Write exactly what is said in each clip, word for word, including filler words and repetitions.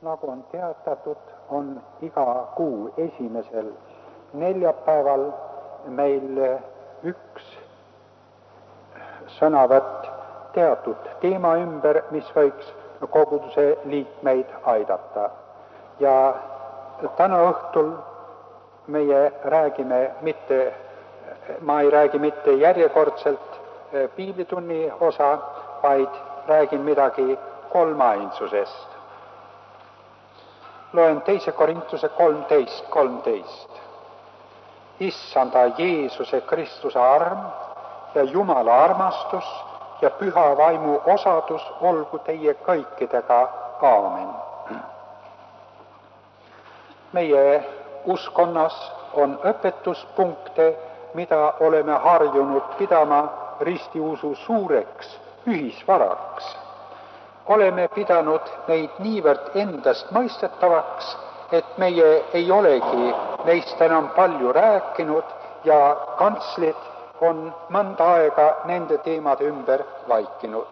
Nagu on teatatud, on iga kuu esimesel neljapäeval meil üks sõnavõtt teatud teema ümber, mis võiks koguduse liikmeid aidata. Ja täna õhtul meie räägime mitte, ma ei räägi mitte järjekordselt piiblitunni osa, vaid räägin midagi kolmainsusest. Loen teise Korintuse kolmteist kolmteist. Issanda Jeesuse Kristuse arm ja Jumala armastus ja püha vaimu osadus olgu teie kõikidega. Aamen. Meie uskonnas on õpetuspunkte, mida oleme harjunud pidama ristiusu suureks ühisvaraks. Oleme pidanud neid niivõrd endast mõistetavaks, et meie ei olegi neist enam palju rääkinud ja kantslid on mõnda aega nende teemade ümber vaikinud.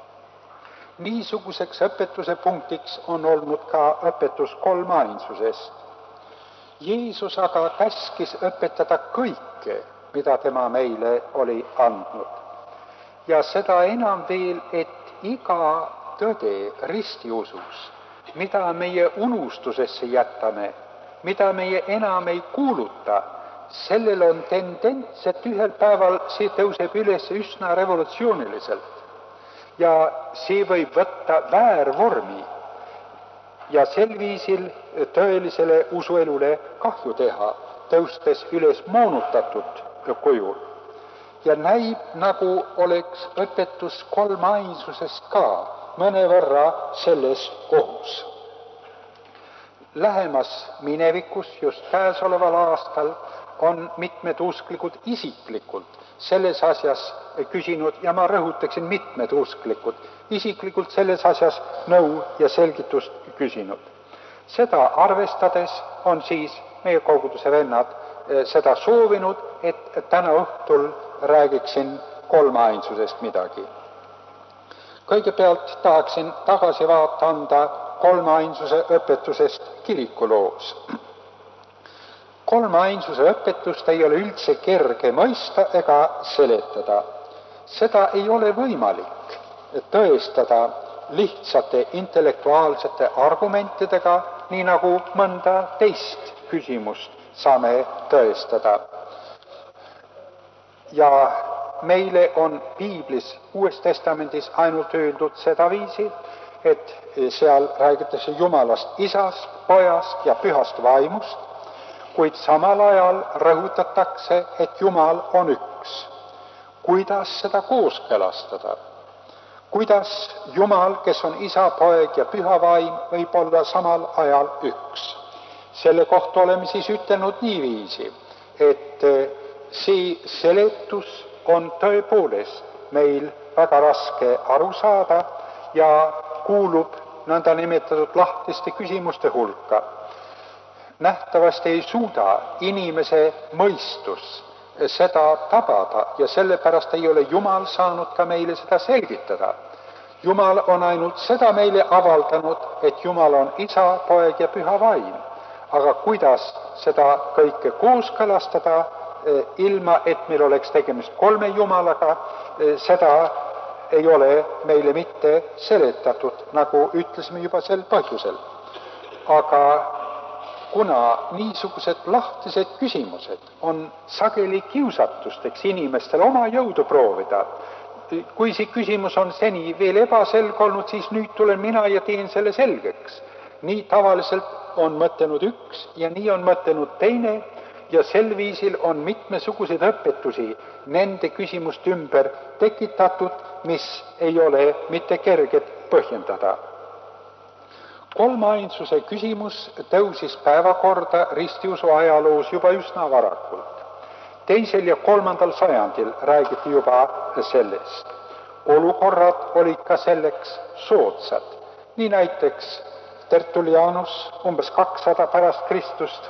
Niisuguseks õpetuse punktiks on olnud ka õpetus kolmainsusest. Jeesus aga käskis õpetada kõike, mida tema meile oli andnud. Ja seda enam veel, et iga tõde ristiusus, mida meie unustusesse jätame, mida meie enam ei kuuluta, sellel on tendents, et ühel päeval see tõuseb üles üsna revolutsiooniliselt. Ja see võib võtta väärvormi ja sel viisil tõelisele usuelule kahju teha, tõustes üles moonutatud kujul. Ja näib, nagu oleks õpetus kolmainsusest ka mõnevõrra selles kohus. Lähemas minevikus, just käesoleval aastal, on mitmed usklikud isiklikult selles asjas küsinud, ja ma rõhutaksin mitmed usklikud, isiklikult selles asjas nõu ja selgitust küsinud. Seda arvestades on siis meie koguduse vennad seda soovinud, et täna õhtul räägiksin kolmainsusest midagi. Kõigepealt tahaksin tagasivaate anda kolmainsuse õpetusest kirikuloos. Kolmainsuse õpetust ei ole üldse kerge mõista ega seletada. Seda ei ole võimalik tõestada lihtsate intellektuaalsete argumentidega, nii nagu mõnda teist küsimust saame tõestada. Ja meile on piiblis Uues Testamendis ainult öeldud sedaviisi, et seal räägitakse Jumalast Isast, Pojast ja Pühast Vaimust, kuid samal ajal rõhutatakse, et Jumal on üks. Kuidas seda kooskõlastada? Kuidas Jumal, kes on Isa, Poeg ja Püha Vaim, võib olla samal ajal üks? Selle kohta oleme siis ütelnud niiviisi, et see seletus on tõepoolest meil väga raske aru saada ja kuulub nõnda nimetatud lahtiste küsimuste hulka. Nähtavasti ei suuda inimese mõistus seda tabada ja sellepärast ei ole Jumal saanud ka meile seda selgitada. Jumal on ainult seda meile avaldanud, et Jumal on Isa, Poeg ja Püha Vaim. Aga kuidas seda kõike kooskõlastada, ilma et meil oleks tegemist kolme Jumalaga, seda ei ole meile mitte seletatud, nagu ütlesime juba sel põhjusel. Aga kuna niisugused lahtised küsimused on sageli kiusatusteks inimestel oma jõudu proovida, kui see küsimus on seni veel ebaselge olnud, siis nüüd tulen mina ja teen selle selgeks. Nii tavaliselt on mõtlenud üks ja nii on mõtlenud teine, ja sel viisil on mitmesuguseid õpetusi nende küsimuste ümber tekitatud, mis ei ole mitte kerged põhjendada. Kolmainsuse küsimus tõusis päevakorda ristiusu ajaloos juba üsna varakult. Teisel ja kolmandal sajandil räägiti juba sellest. Olukorrad olid ka selleks soodsad. Nii näiteks Tertullianus umbes kakssada pärast Kristust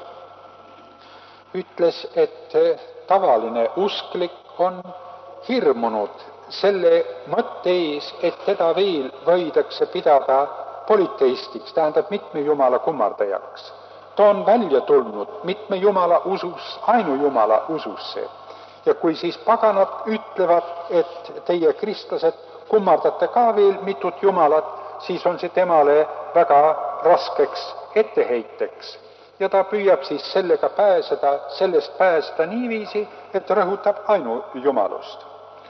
ütles, et tavaline usklik on hirmunud selle mõtte ees, et teda veel võidakse pidada politeistiks, tähendab mitme jumala kummardajaks. Ta on välja tulnud mitme jumala usus, ainu jumala ususse. Ja kui siis paganad ütlevad, et teie kristlased kummardate ka veel mitut jumalat, siis on see temale väga raskeks etteheiteks. Ja ta püüab siis sellega pääseda, sellest pääseda niiviisi, et rõhutab ainu jumalust.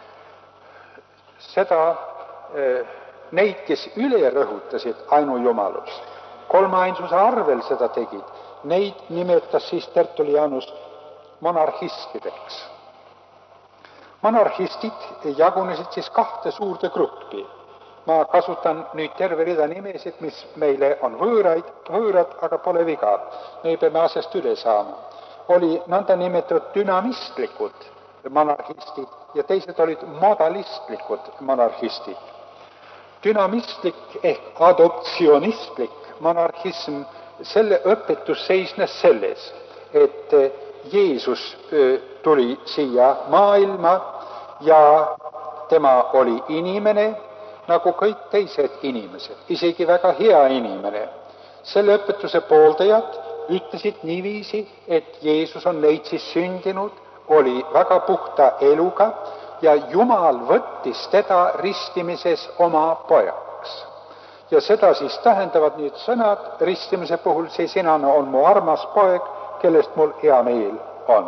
Seda, neid, kes üle rõhutasid ainu jumalust, kolmainsuse arvel seda tegid, neid nimetas siis Tertullianus monarhistideks. Monarhistid jagunesid siis kahte suurde gruppi. Ma kasutan nüüd terve rida nimesid, mis meile on võõraid, võõrad, aga pole viga. Me peame asjast üle saama. Oli nõnda nimetatud dünamistlikud monarhistid ja teised olid modalistlikud monarhistid. Dünamistlik ehk adoptsionistlik monarhism, selle õpetus seisnes selles, et Jeesus tuli siia maailma ja tema oli inimene, nagu kõik teised inimesed, isegi väga hea inimene. Selle õpetuse pooldajad ütlesid niiviisi, et Jeesus on neid siis sündinud, oli väga puhta eluga ja Jumal võttis teda ristimises oma pojaks. Ja seda siis tähendavad need sõnad ristimise puhul, see sinane on mu armas poeg, kellest mul hea meel on.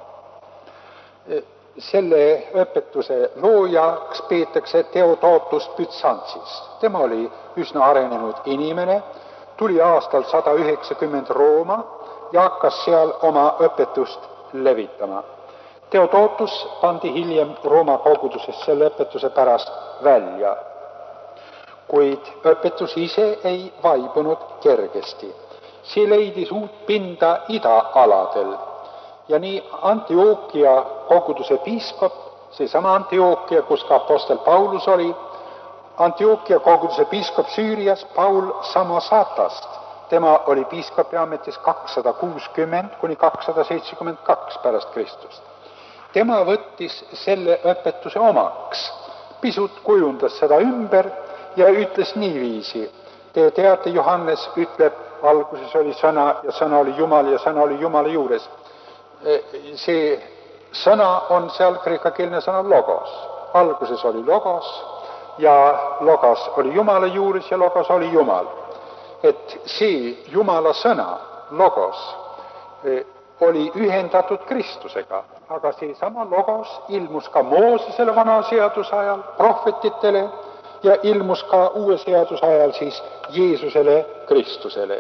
Selle õpetuse loojaks peetakse Theodotus Byzantsist. Tema oli üsna arenenud inimene, tuli aastal sada üheksakümmend Rooma ja hakkas seal oma õpetust levitama. Theodotus pandi hiljem Rooma koguduses selle õpetuse pärast välja, kuid õpetus ise ei vaibunud kergesti. See leidis uut pinda idaaladel ja nii Antiokia koguduse piiskop, seesama Antiokia, kus ka apostel Paulus oli, Antiokia koguduse piiskop Süürias Paul Samosatast, tema oli piiskopi ametis kakssada kuuskümmend kuni kakssada seitsekümmend kaks pärast Kristust. Tema võttis selle õpetuse omaks, pisut kujundas seda ümber ja ütles niiviisi. Te teate, Johannes ütleb, alguses oli sõna ja sõna oli Jumal ja sõna oli Jumala juures. See sõna on seal kreekakeelne sõna logos. Alguses oli logos ja logos oli Jumala juures ja logos oli Jumal. Et see Jumala sõna, logos, oli ühendatud Kristusega, aga see sama logos ilmus ka Moosesele vana seaduse ajal, prohvetitele ja ilmus ka uue seaduse ajal siis Jeesusele, Kristusele.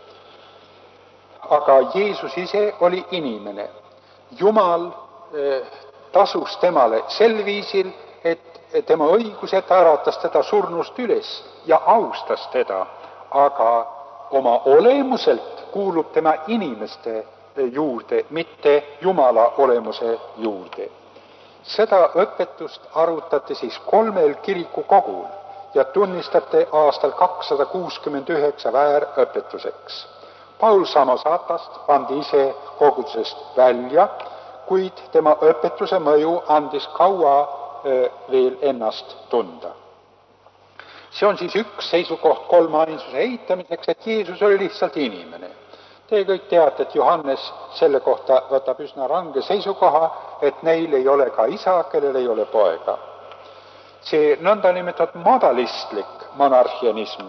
Aga Jeesus ise oli inimene. Jumal tasus temale sel viisil, et tema õigused äratas teda surnust üles ja austas teda, aga oma olemuselt kuulub tema inimeste juurde, mitte Jumala olemuse juurde. Seda õpetust arutati siis kolmel kirikukogul ja tunnistate aastal kakssada kuuskümmend üheksa väärõpetuseks. Paul Samosatast pandi ise kogudusest välja, kuid tema õpetuse mõju andis kaua veel ennast tunda. See on siis üks seisukoht kolmainsuse eitamiseks, et Jeesus oli lihtsalt inimene. Te kõik teate, et Johannes selle kohta võtab üsna range seisukoha, et neil ei ole ka isa, kellel ei ole poega. See nõnda nimetatud modalistlik monarhianism,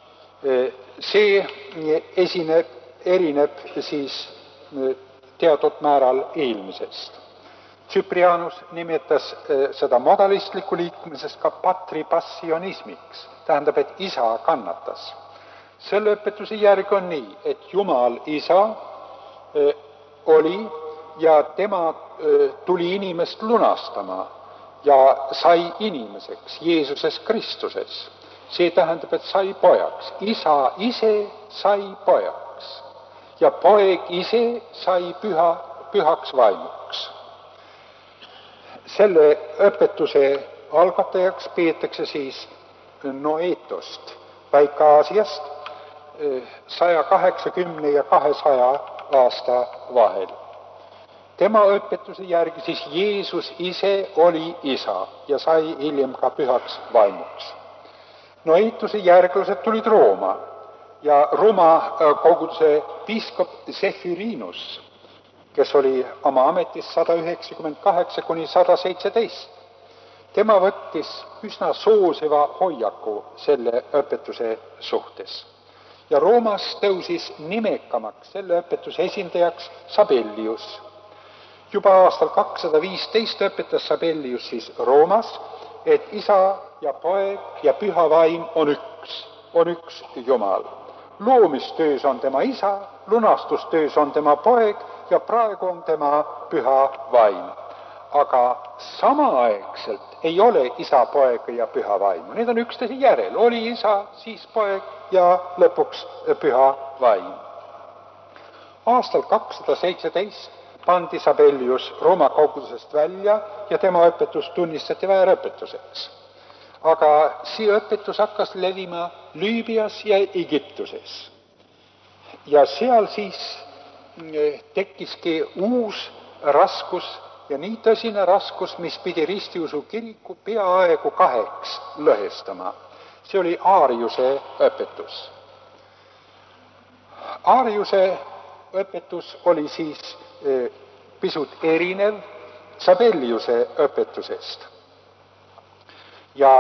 see esineb, erineb siis teatud määral eelmisest. Cyprianus nimetas seda modalistlikku liikumisest ka patripassionismiks, tähendab, et isa kannatas. Selle õpetuse järgi on nii, et Jumal isa oli ja tema tuli inimest lunastama ja sai inimeseks Jeesuses Kristuses. See tähendab, et sai pojaks. Isa ise sai pojaks ja poeg ise sai püha, pühaks vaimuks. Selle õpetuse algatajaks peetakse siis Noetost Väike-Aasiast saja kaheksakümne ja kahesaja aasta vahel. Tema õpetuse järgi siis Jeesus ise oli isa ja sai hiljem ka pühaks vaimuks. no ehituse järglased tulid Rooma ja Rooma koguduse piiskop Zephyrinus, kes oli oma ametis sada üheksakümmend kaheksa kuni sada seitseteist. Tema võttis üsna soosiva hoiaku selle õpetuse suhtes. Ja Roomas tõusis nimekamaks selle õpetuse esindajaks Sabellius. Juba aastal kakssada viisteist õpetas Sabellius siis Roomas, et isa ja poeg ja püha vaim on üks, on üks Jumal. Loomistöös on tema isa, lunastustöös on tema poeg ja praegu on tema püha vaim. Aga samaaegselt ei ole isa, poeg ja püha vaim. Need on üksteise järel. Oli isa, siis poeg ja lõpuks püha vaim. Aastal kakssada seitseteist pandi Sabellius Rooma kogudusest välja ja tema õpetus tunnistati väärõpetuseks. Aga see õpetus hakkas levima Lüübias ja Egiptuses. Ja seal siis tekkiski uus raskus ja nii tõsine raskus, mis pidi ristiusu kiriku peaaegu kaheks lõhestama. See oli Aariuse õpetus. Aariuse õpetus oli siis pisut erinev Sabelliuse õpetusest. Ja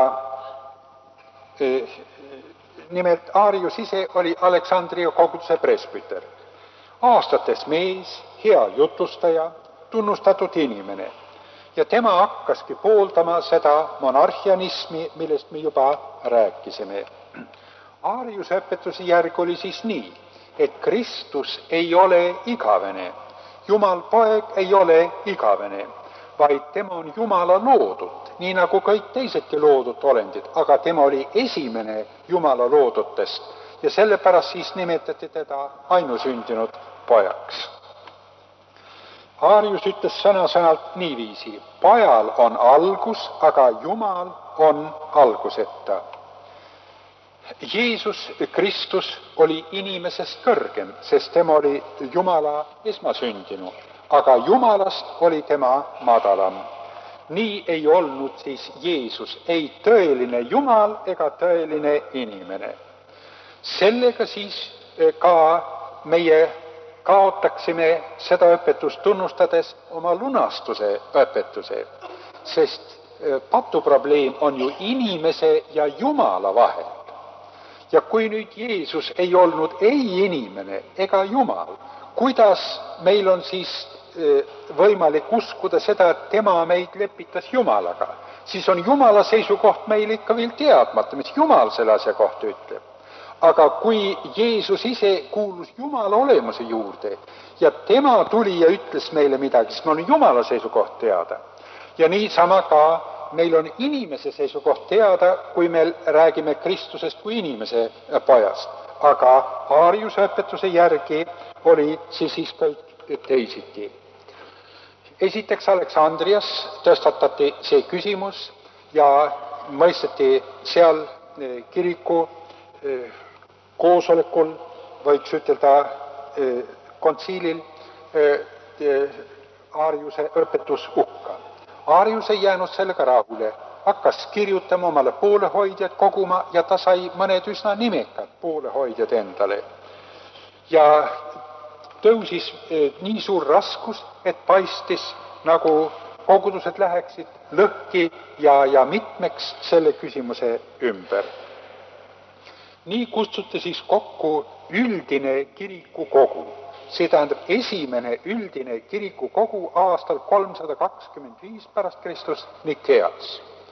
eh, nimelt Aarius ise oli Aleksandria koguduse presbüter. Aastates mees, hea jutlustaja, tunnustatud inimene. Ja tema hakkaski pooldama seda monarhianismi, millest me juba rääkisime. Aariuse õpetuse järg oli siis nii, et Kristus ei ole igavene. Jumal poeg ei ole igavene, vaid tema on Jumala loodud, nii nagu kõik teisedki loodud olendid, aga tema oli esimene Jumala loodutest ja sellepärast siis nimetati teda ainusündinud pojaks. Aarius ütles sõna-sõnalt niiviisi, pojal on algus, aga Jumal on alguseta. Jeesus Kristus oli inimesest kõrgem, sest tema oli Jumala esmasündinu, aga Jumalast oli tema madalam. Nii ei olnud siis Jeesus ei tõeline Jumal ega tõeline inimene. Sellega siis ka meie kaotaksime seda õpetust tunnustades oma lunastuse õpetuse, sest patuprobleem on ju inimese ja Jumala vahel. Ja kui nüüd Jeesus ei olnud ei inimene ega Jumal, kuidas meil on siis võimalik uskuda seda, et tema meid lepitas Jumalaga? Siis on Jumala seisukoht meil ikka veel teadmata, mis Jumal selle asja kohta ütleb. Aga kui Jeesus ise kuulus Jumala olemuse juurde ja tema tuli ja ütles meile midagi, siis meil on Jumala seisukoht teada. Ja niisama ka meil on inimese seisukoht teada, kui me räägime Kristusest kui inimese pojast. Aga Aariuse õpetuse järgi oli siis siis kõik teisiti. Esiteks Aleksandrias tõstatati see küsimus ja mõisteti seal kiriku koosolekul, võiks ütelda kontsiilil, Aariuse õpetus hukka. Aarius ei jäänud sellega rahule, hakkas kirjutama omale poolehoidjad koguma ja ta sai mõned üsna nimekad poolehoidjad endale. Ja tõusis nii suur raskus, et paistis nagu kogudused läheksid lõhki ja, ja mitmeks selle küsimuse ümber. Nii kutsuti siis kokku üldine kirikukogu. See tähendab esimene üldine kirikukogu aastal kolmsada kakskümmend viis pärast Kristust Nikeas.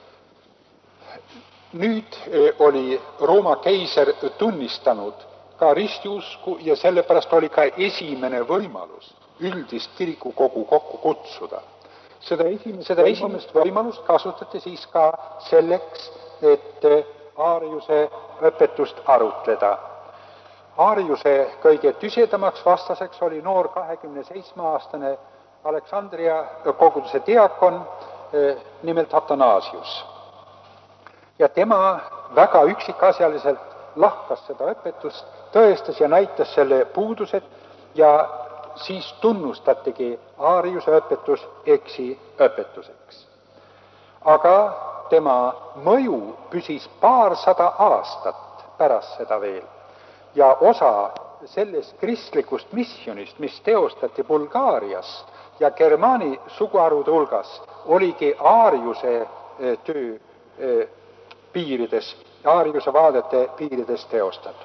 Nüüd oli Rooma keiser tunnistanud ka ristiusku ja sellepärast oli ka esimene võimalus üldist kirikukogu kokku kutsuda. Seda esimest, seda esimest võimalust kasutati siis ka selleks, et Aariuse õpetust arutleda. Aariuse kõige tüsedamaks vastaseks oli noor kahekümne seitsme aastane Aleksandria koguduse diakon, nimelt Athanasius. Ja tema väga üksikasjaliselt lahkas seda õpetust, tõestas ja näitas selle puudused ja siis tunnustatigi Aariuse õpetus eksi õpetuseks. Aga tema mõju püsis paarsada aastat pärast seda veel. Ja osa sellest kristlikust missionist, mis teostati Bulgaarias ja Germaani suguharude hulgas, oligi Aariuse töö piirides, Aariuse vaadete piirides teostatud.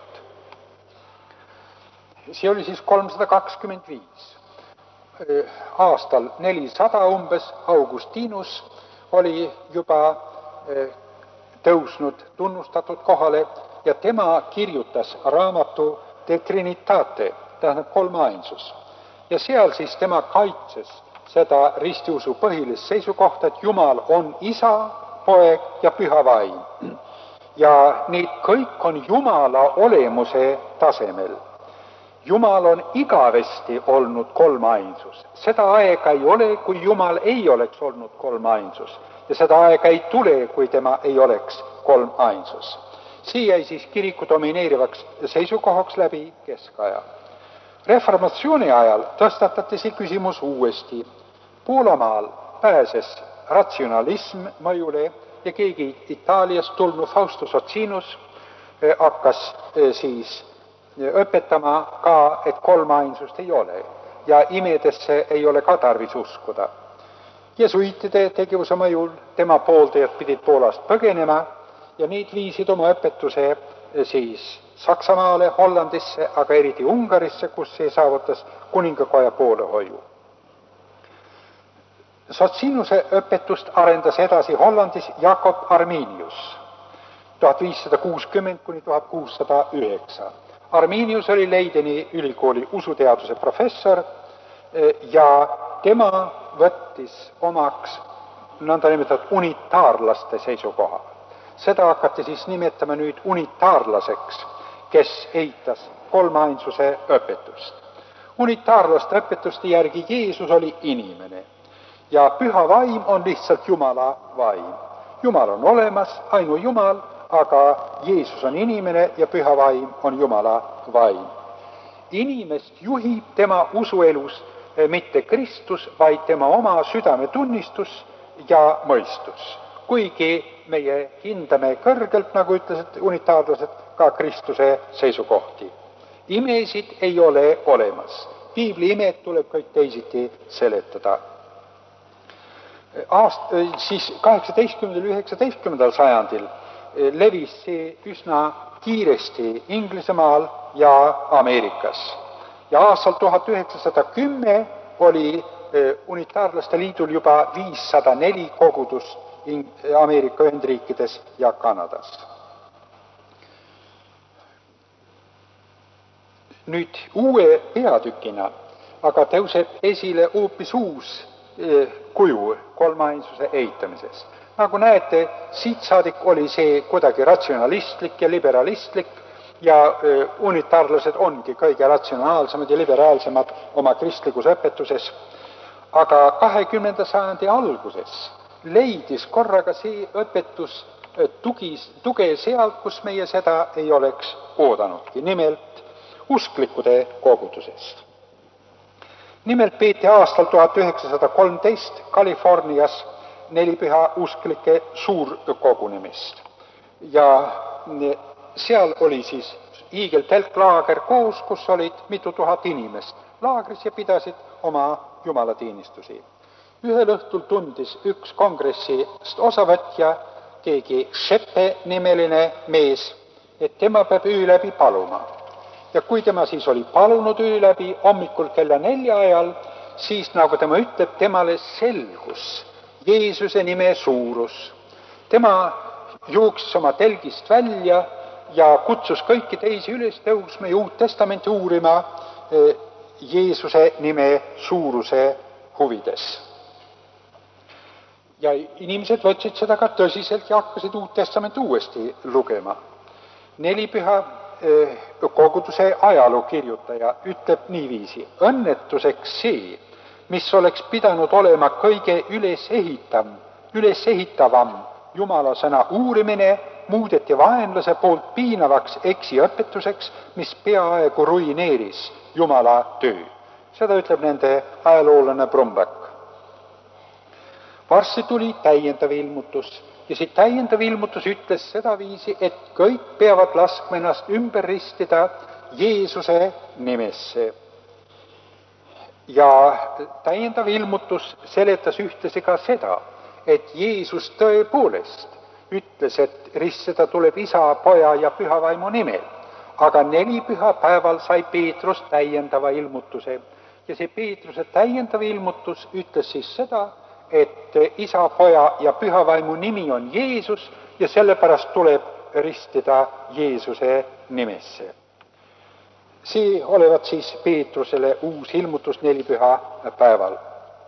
See oli siis kolmsada kakskümmend viis. Aastal nelisada umbes Augustinus oli juba tõusnud tunnustatud kohale ja tema kirjutas raamatu De Trinitate, tähendab kolmainsus. Ja seal siis tema kaitses seda ristiusu põhilist seisukohta, et Jumal on isa, poeg ja püha vaim. Ja need kõik on Jumala olemuse tasemel. Jumal on igavesti olnud kolmainsus. Seda aega ei ole, kui Jumal ei oleks olnud kolmainsus. Ja seda aega ei tule, kui tema ei oleks kolmainsus. Siin jäi siis kiriku domineerivaks seisukohaks läbi keskaja. Reformatsiooni ajal tõstatati see küsimus uuesti. Poolamaal pääses ratsionalism mõjule ja keegi Itaaliast tulnud Faustus Socinus hakkas siis õpetama ka, et kolmainsust ei ole ja imedesse ei ole ka tarvis uskuda. Jesuitide tegevuse mõjul tema pooldajad pidid Poolast põgenema ja need viisid oma õpetuse siis Saksamaale, Hollandisse, aga eriti Ungarisse, kus see saavutas kuningakoja poolehoiu. Socinuse õpetust arendas edasi Hollandis Jakob Arminius tuhat viissada kuuskümmend kuni tuhat kuussada üheksa. Arminius oli Leideni ülikooli usuteaduse professor ja tema võttis omaks nõndanimetatud unitaarlaste seisukoha. Seda hakati siis nimetama nüüd unitaarlaseks, kes eitas kolmainsuse õpetust. Unitaarlaste õpetuste järgi Jeesus oli inimene ja püha vaim on lihtsalt Jumala vaim. Jumal on olemas, ainu Jumal, aga Jeesus on inimene ja püha vaim on Jumala vaim. Inimest juhib tema usuelus mitte Kristus, vaid tema oma südametunnistus ja mõistus. Kuigi meie hindame kõrgelt, nagu ütlesid unitaarlased, ka Kristuse seisukohti. Imesid ei ole olemas. Piibli imed tuleb kõik teisiti seletada. Aast, siis kaheksateistkümnendal ja üheksateistkümnendal sajandil levis see üsna kiiresti Inglismaal ja Ameerikas. Ja aastal tuhat üheksasada kümme oli unitaarlaste liidul juba viissada neli kogudust Ameerika Ühendriikides ja Kanadas. Nüüd uue peatükina aga tõuseb esile hoopis uus kuju kolmainsuse eitamises. Nagu näete, siit saadik oli see kuidagi ratsionalistlik ja liberalistlik ja unitaarlased ongi kõige ratsionaalsemad ja liberaalsemad oma kristlikus õpetuses. Aga kahekümnenda sajandi alguses leidis korraga see õpetus tugis, tuge sealt, kus meie seda ei oleks oodanudki, nimelt usklikkude kogudusest. Nimelt peeti aastal tuhat üheksasada kolmteist Californias nelipüha usklike suurkogunemist. Ja seal oli siis hiigeltelklaager koos, kus olid mitu tuhat inimest laagris ja pidasid oma jumalateenistusi. Ühel õhtul tundis üks kongressist osavõtja, keegi Sheppe nimeline mees, et tema peab öö läbi paluma. Ja kui tema siis oli palunud öö läbi hommikul kella nelja ajal, siis nagu tema ütleb, temale selgus Jeesuse nime suurus. Tema jooksis oma telgist välja ja kutsus kõiki teisi üles tõusma ja Uut Testamenti uurima Jeesuse nime suuruse huvides. Ja inimesed võtsid seda ka tõsiselt ja hakkasid Uut Testamenti uuesti lugema. Nelipüha koguduse ajaloo kirjutaja ütleb niiviisi: õnnetuseks see, mis oleks pidanud olema kõige ülesehitav, ülesehitavam Jumala sõna uurimine, muudeti vaenlase poolt piinavaks eksiõpetuseks, mis peaaegu ruineeris Jumala töö. Seda ütleb nende ajaloolane Brombeck. Varsti tuli täiendav ilmutus Ja siit täiendav ilmutus ütles sedaviisi, et kõik peavad laskma ennast ümber ristida Jeesuse nimesse. Ja täiendav ilmutus seletas ühtlasi ka seda, et Jeesus tõepoolest ütles, et ristseda tuleb Isa, Poja ja Pühavaimu nimel. Aga neli pühapäeval sai Peetrus täiendava ilmutuse. Ja see Peetruse täiendav ilmutus ütles siis seda, et Isa, Poja ja Pühavaimu nimi on Jeesus ja sellepärast tuleb ristida Jeesuse nimesse. See olevat siis Peetrusele uus ilmutus nelipühapäeval.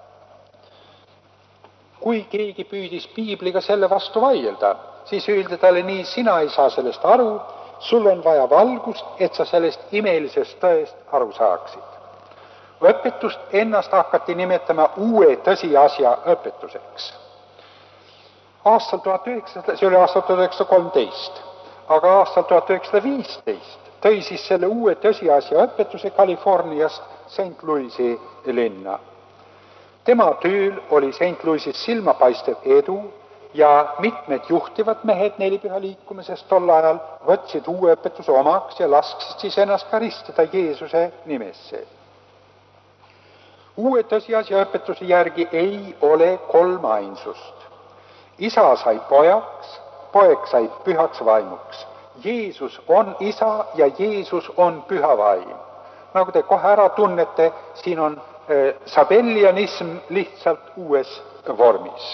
Kui keegi püüdis piibliga selle vastu vaielda, siis öeldi talle nii, sina ei saa sellest aru, sul on vaja valgust, et sa sellest imelisest tõest aru saaksid. Õpetust ennast hakati nimetama uue tõsiasja õpetuseks. Aastal tuhat üheksasada, see oli aastal tuhat üheksasada kolmteist, aga aastal tuhat üheksasada viisteist tõi siis selle uue tõsiasja õpetuse Californiast Saint Louisi linna. Tema tööl oli Saint Louisis silmapaistev edu ja mitmed juhtivad mehed nelipüha liikumisest tol ajal võtsid uue õpetuse omaks ja lasksid siis ennast ka ristida Jeesuse nimesse. Uue tõsiasja õpetuse järgi ei ole kolmainsust. Isa sai pojaks, poeg sai pühaks vaimuks. Jeesus on Isa ja Jeesus on püha vaim. Nagu te kohe ära tunnete, siin on äh, sabellianism lihtsalt uues vormis.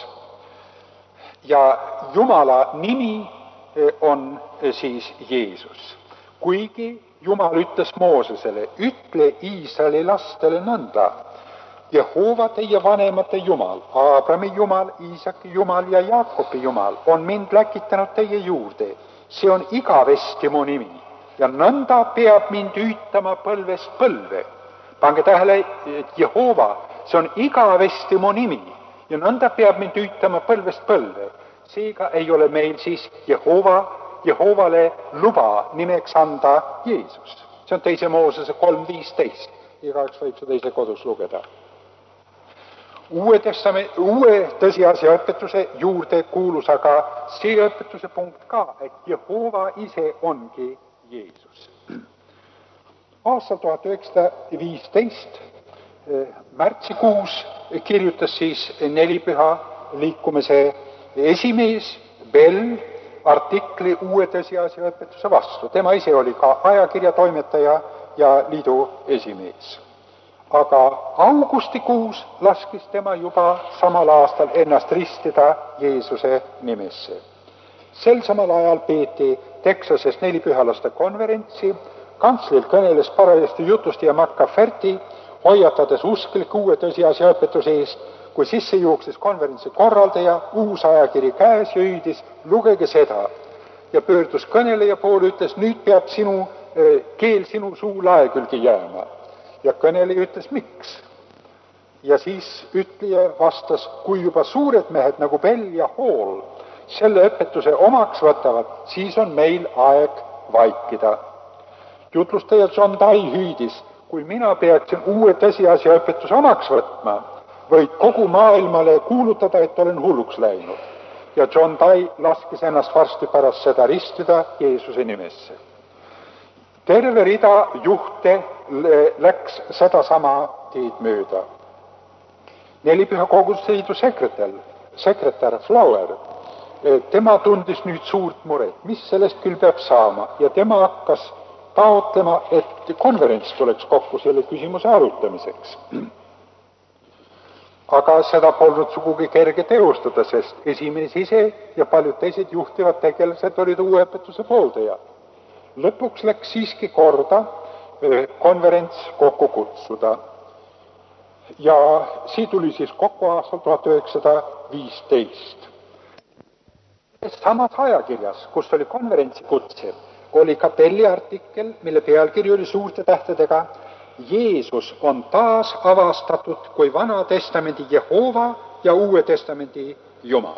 Ja Jumala nimi on siis Jeesus. Kuigi Jumal ütles Moosesele, ütle Iisraeli lastele nõnda, Jehova teie vanemate Jumal, Aabrami Jumal, Iisaki Jumal ja Jaakobi Jumal on mind läkitanud teie juurde. See on igavesti mu nimi ja nõnda peab mind hüütama põlvest põlve. Pange tähele, et Jehova, see on igavesti mu nimi ja nõnda peab mind hüütama põlvest põlve. Seega ei ole meil siis Jehova, Jehovale luba nimeks anda Jeesus. See on teise Moosese kolm viisteist. Igaüks võib seda ise kodus lugeda. Uue, testament, uue tõsiasja õpetuse juurde kuulus aga see õpetuse punkt ka, et Jehova ise ongi Jeesus. Aastal tuhat üheksasada viisteist märtsikuus kirjutas siis nelipüha liikumise esimees Bell artikli uue tõsiasja õpetuse vastu. Tema ise oli ka ajakirja toimetaja ja liidu esimees. Aga augustikuus laskis tema juba samal aastal ennast ristida Jeesuse nimesse. Sel samal ajal peeti Texases nelipühalaste konverentsi, kantsler kõneles parajasti jutusti ja McCafferty, hoiatades usklik uue tõsiasja õpetuse eest, kui sisse juuksis konverentsi korraldaja, uus ajakiri käes ja hüüdis, lugege seda. Ja pöördus kõneleja poole, ütles, nüüd peab sinu keel sinu suu lae külge jääma. Ja kõneleja ütles, miks? Ja siis ütleja vastas, kui juba suured mehed nagu Bell ja Hall selle õpetuse omaks võtavad, siis on meil aeg vaikida. Jutlustaja John Dye hüüdis, kui mina peaksin uue tõsiasja õpetuse omaks võtma, võid kogu maailmale kuulutada, et olen hulluks läinud. Ja John Dye laskis ennast varsti pärast seda ristida Jeesuse nimesse. Terve rida juhte läks sedasama teed mööda. Nelipüha koguduse liidu sekretär, sekretär Flower, tema tundis nüüd suurt muret, mis sellest küll peab saama ja tema hakkas taotlema, et konverents tuleks kokku selle küsimuse arutamiseks. Aga seda polnud sugugi kerge teostada, sest esimees ise ja paljud teised juhtivad tegelased olid uue õpetuse pooldaja. Lõpuks läks siiski korda konverents kokku kutsuda. Ja see tuli siis kokku aastal tuhat üheksasada viisteist. Samas ajakirjas, kus oli konverentsi kutse, oli ka Belli artikkel, mille pealkiri oli suurte tähtedega Jeesus on taas avastatud kui Vana Testamendi Jehova ja Uue Testamendi Jumal.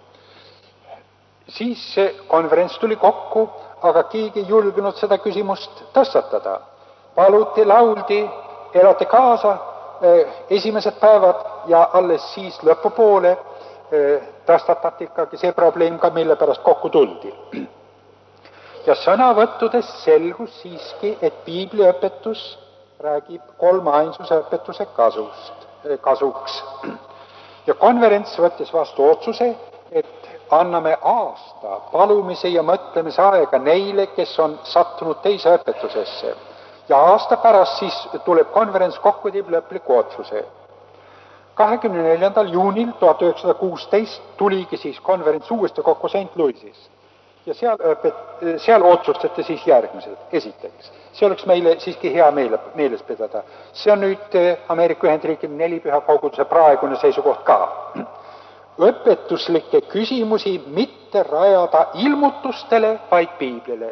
Siis see konverents tuli kokku, aga keegi ei julgenud seda küsimust tõstatada. Paluti, lauldi, elati kaasa esimesed päevad ja alles siis lõpupoole tõstatati ikkagi see probleem ka, mille pärast kokku tuldi. Ja sõnavõttudes selgus siiski, et piibliõpetus räägib kolmainsuse õpetuse kasust, kasuks. Ja konverents võttis vastu otsuse, et anname aasta palumise ja mõtlemise aega neile, kes on sattunud teise õpetusesse. Ja aasta pärast siis tuleb konverents kokku teeb lõpliku otsuse. kahekümne neljandal juunil tuhat üheksasada kuusteist tuligi siis konverents uuesti kokku Saint Louisis. Ja seal, õpet, seal otsustati siis järgmised. Esiteks, see oleks meile siiski hea meele, meeles pidada. See on nüüd Ameerika Ühendriikide nelipüha koguduse praegune seisukoht ka. Õpetuslikke küsimusi mitte rajada ilmutustele, vaid piiblile.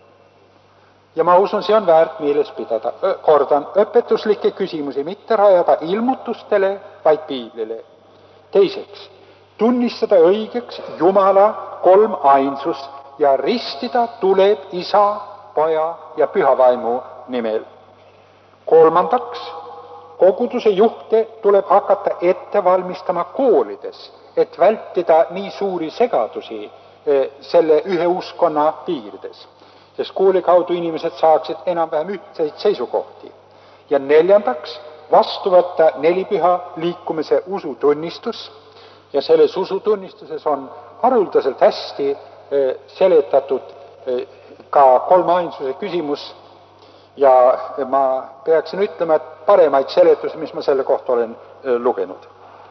Ja ma usun, see on väärt meeles pidada. Kordan, õpetuslikke küsimusi mitte rajada ilmutustele, vaid piiblile. Teiseks, tunnistada õigeks Jumala kolm ainsust ja ristida tuleb Isa, Poja ja Pühavaimu nimel. Kolmandaks, koguduse juhte tuleb hakata ette valmistama koolides, et vältida nii suuri segadusi selle ühe uskonna piirides, sest kooli kaudu inimesed saaksid enam-vähem ühtseid seisukohti. Ja neljandaks, vastu võtta nelipüha liikumise usutunnistus, ja selles usutunnistuses on haruldaselt hästi seletatud ka kolmainsuse küsimus, ja ma peaksin ütlema, et paremaid seletusi, mis ma selle kohta olen lugenud.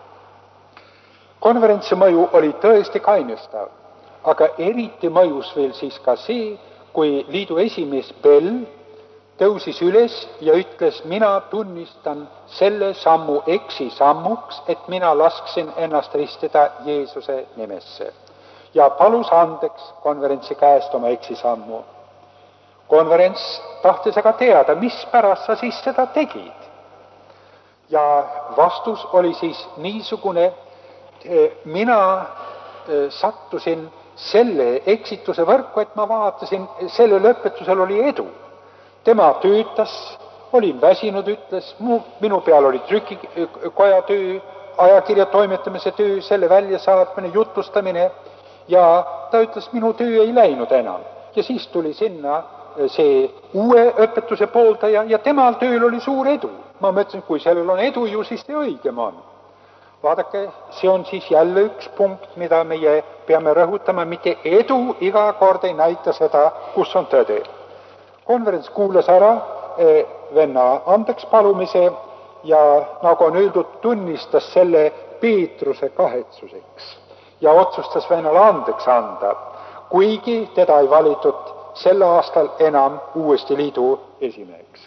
Konverentsi mõju oli tõesti kainestav, aga eriti mõjus veel siis ka see, kui liidu esimees Bell tõusis üles ja ütles, mina tunnistan selle sammu eksisammuks, et mina lasksin ennast ristida Jeesuse nimesse. Ja palus andeks konverentsi käest oma eksisammu. Konverents tahtis aga teada, mis pärast sa siis seda tegid. Ja vastus oli siis niisugune, mina sattusin selle eksituse võrku, et ma vaatasin, selle lõpetusel oli edu. Tema töötas, olin väsinud, ütles, minu peal oli trükikoja töö, ajakirja toimetamise töö, selle väljasaatmine, jutustamine, ja ta ütles, minu töö ei läinud enam. Ja siis tuli sinna see uue õpetuse pooldaja ja temal tööl oli suur edu. Ma mõtlesin, kui sellel on edu, ju siis see õigem on. Vaadake, see on siis jälle üks punkt, mida meie peame rõhutama, mitte edu iga kord ei näita seda, kus on tõde. Konverents kuulas ära venna andeks palumise ja nagu on öeldud, tunnistas selle Peetruse kahetsuseks ja otsustas vennale andeks anda, kuigi teda ei valitud sel aastal enam uuesti liidu esimeheks.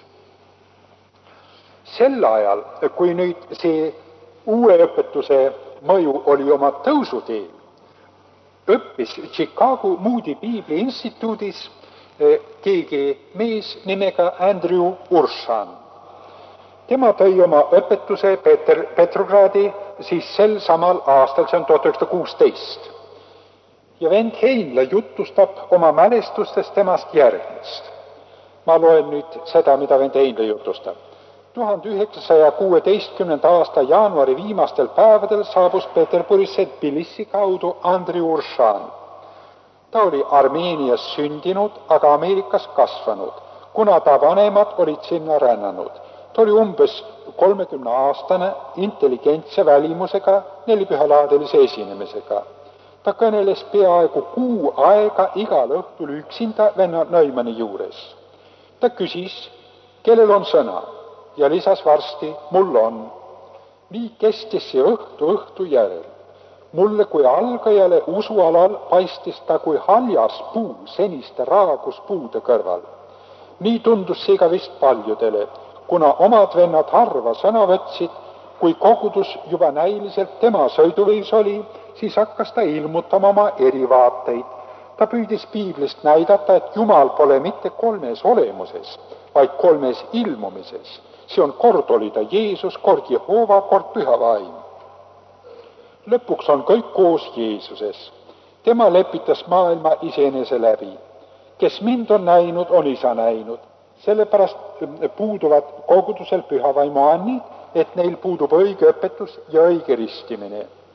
Sel ajal, kui nüüd see uue õpetuse mõju oli oma tõusuteel, õppis Chicago Moody Piibli instituudis keegi mees nimega Andrew Urshan. Tema tõi oma õpetuse Peter, Petrogradi siis sel samal aastal, see on tuhat üheksasada kuusteist. Ja vend Heinle jutustab oma mälestustest temast järgmist. Ma loen nüüd seda, mida vend Heinle jutustab. tuhande üheksasaja kuueteistkümnenda aasta jaanuari viimastel päevadel saabus Peterburisse Tbilisi kaudu Andrew Urshan. Ta oli Armeenias sündinud, aga Ameerikas kasvanud, kuna ta vanemad olid sinna rännanud. Ta oli umbes kolmekümne aastane, intelligentse välimusega, nelipühalaadilise esinemisega. Ta kõneles peaaegu kuu aega igal õhtul üksinda venna Neumanni juures. Ta küsis, kellel on sõna, ja lisas varsti, mul on. Nii kestis see õhtu õhtu järel. Mulle kui algajale usualal paistis ta kui haljas puu seniste raaguspuude kõrval. Nii tundus see ka vist paljudele, kuna omad vennad harva sõna võtsid, kui kogudus juba näiliselt tema sõiduveis oli, siis hakkas ta ilmutama oma erivaateid. Ta püüdis piiblist näidata, et Jumal pole mitte kolmes olemuses, vaid kolmes ilmumises. See on kord oli ta Jeesus, kord Jehova, kord Püha Vaim. Lõpuks on kõik koos Jeesuses. Tema lepitas maailma iseenese läbi. Kes mind on näinud, on Isa näinud. Sellepärast puuduvad kogudusel Püha Vaimu annid, et neil puudub õige õpetus ja õige ristimine.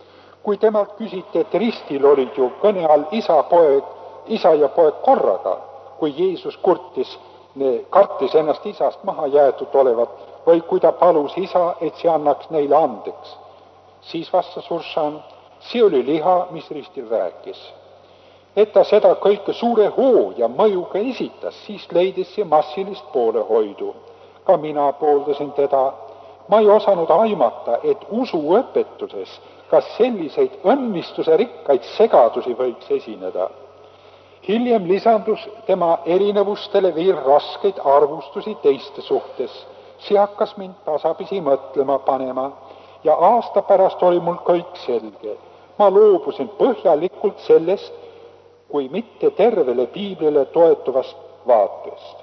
kui temalt küsiti, et ristil olid ju kõne all isa, poeg, isa ja poeg korraga, kui Jeesus kurtis, kartis ennast isast maha jäetud olevat, või kui ta palus isa, et see annaks neile andeks, siis vastas Uršan, see oli liha, mis ristil rääkis. Et ta seda kõike suure hoo ja mõjuga esitas, siis leidis see massilist poolehoidu. Ka mina pooldasin teda. Ma ei osanud aimata, et usuõpetuses kas selliseid õnnistuse rikkaid segadusi võiks esineda. Hiljem lisandus tema erinevustele veel raskeid arvustusi teiste suhtes. See hakkas mind tasapisi mõtlema panema ja aasta pärast oli mul kõik selge. Ma loobusin põhjalikult sellest, kui mitte tervele piiblile toetuvast vaatest.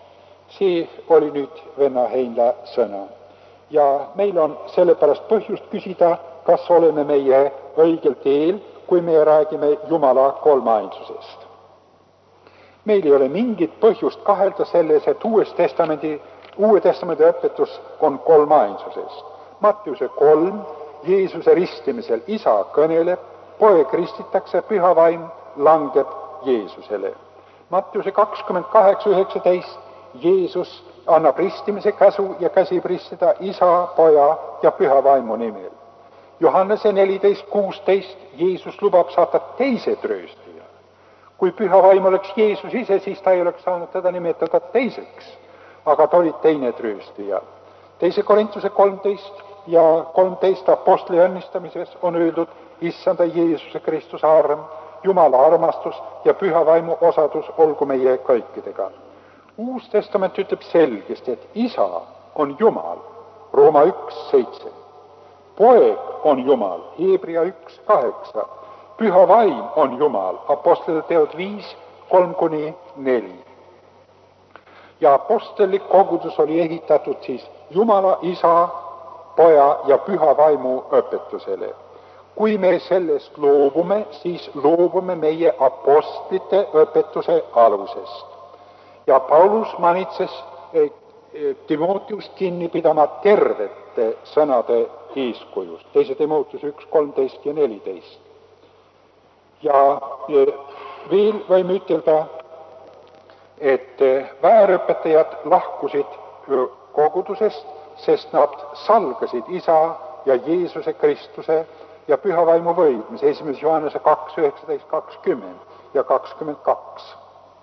See oli nüüd venna Heinla sõna. Ja meil on sellepärast põhjust küsida, kas oleme meie õigel teel, kui me räägime Jumala kolmainsusest. Meil ei ole mingit põhjust kahelda selles, et Uues Testamendi, Uue Testamendi õpetus on kolmainsusest. Mattiuse kolm, Jeesuse ristimisel isa kõneleb, poeg ristitakse, püha vaim langeb Jeesusele. Mattiuse kakskümmend kaheksa üheksateist, Jeesus annab ristimise käsu ja käsib ristida isa, poja ja püha vaimu nimel. Johannese neliteist kuusteist, Jeesus lubab saata teise trööstija. Kui püha vaim oleks Jeesus ise, siis ta ei oleks saanud teda nimetada teiseks, aga ta oli teine trööstija. Teise Korintuse kolmteist ja kolmteist apostli õnnistamises on öeldud issanda Jeesuse Kristuse arm, Jumala armastus ja püha vaimu osadus olgu meie kõikidega. Uus testament ütleb selgesti, et isa on Jumal, Rooma üks seitse. Poeg on Jumal, Hebrea üks kaheksa. Püha vaim on Jumal, Apostlite teod viis kolm kuni neli. Ja apostlik kogudus oli ehitatud siis Jumala, isa, poja ja püha vaimu õpetusele. Kui me sellest loobume, siis loobume meie apostlite õpetuse alusest. Ja Paulus manitses Timoteust kinni pidama tervete sõnade eeskujust. Teise Timoteus üks kolmteist ja neliteist. Ja veel võime ütelda, et väärõpetajad lahkusid kogudusest, sest nad salgasid isa ja Jeesuse Kristuse ja püha vaimu võidmise. Esimese Johannese kaks üheksateist kakskümmend ja kakskümmend kaks.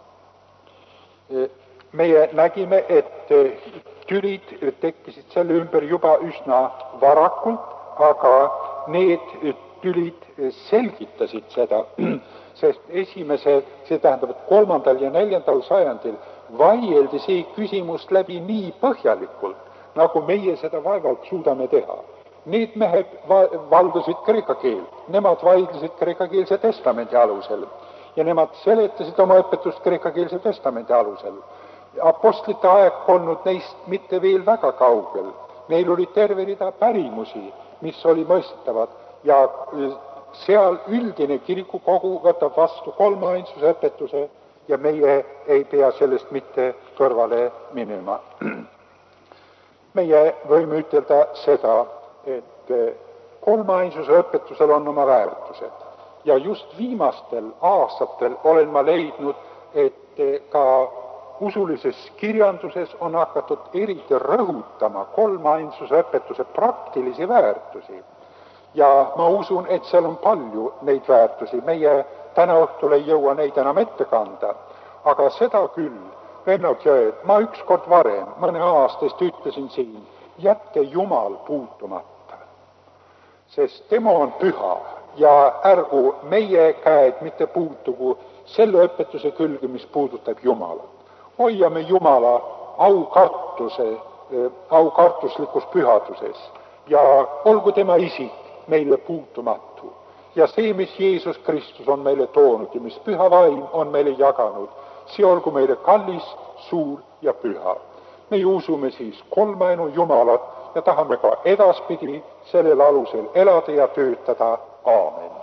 Meie nägime, et tülid tekkisid selle ümber juba üsna varakult, aga need tülid selgitasid seda, sest esimese, see tähendab, et kolmandal ja neljandal sajandil vaieldi see küsimus läbi nii põhjalikult, nagu meie seda vaevalt suudame teha. Need mehed valdasid kreeka keelt, nemad vaidlesid kreekakeelse testamendi alusel ja nemad seletasid oma õpetust kreekakeelse testamendi alusel. Apostlite aeg polnud neist mitte veel väga kaugel. Neil oli terve rida pärimusi, mis oli mõistetavad ja seal üldine kirikukogu võtab vastu kolmainsuse õpetuse ja meie ei pea sellest mitte kõrvale minema. Meie võime ütelda seda, et kolmainsuse õpetusel on oma väärtused ja just viimastel aastatel olen ma leidnud, et ka usulises kirjanduses on hakatud eriti rõhutama kolmainsuse õpetuse praktilisi väärtusi. Ja ma usun, et seal on palju neid väärtusi. Meie täna õhtul ei jõua neid enam ette kanda, aga seda küll, vennad ja ööd, ma ükskord varem, mõne aastast ütlesin siin, jätke Jumal puutumata, sest tema on püha ja ärgu meie käed mitte puutugu selle õpetuse külge, mis puudutab Jumalat. Hoiame Jumala aukartuse, aukartuslikus pühaduses ja olgu tema isik meile puutumatu. Ja see, mis Jeesus Kristus on meile toonud ja mis püha vaim on meile jaganud, see olgu meile kallis, suur ja püha. Me usume siis kolmainu Jumalat ja tahame ka edaspidi sellel alusel elada ja töötada. Aamen.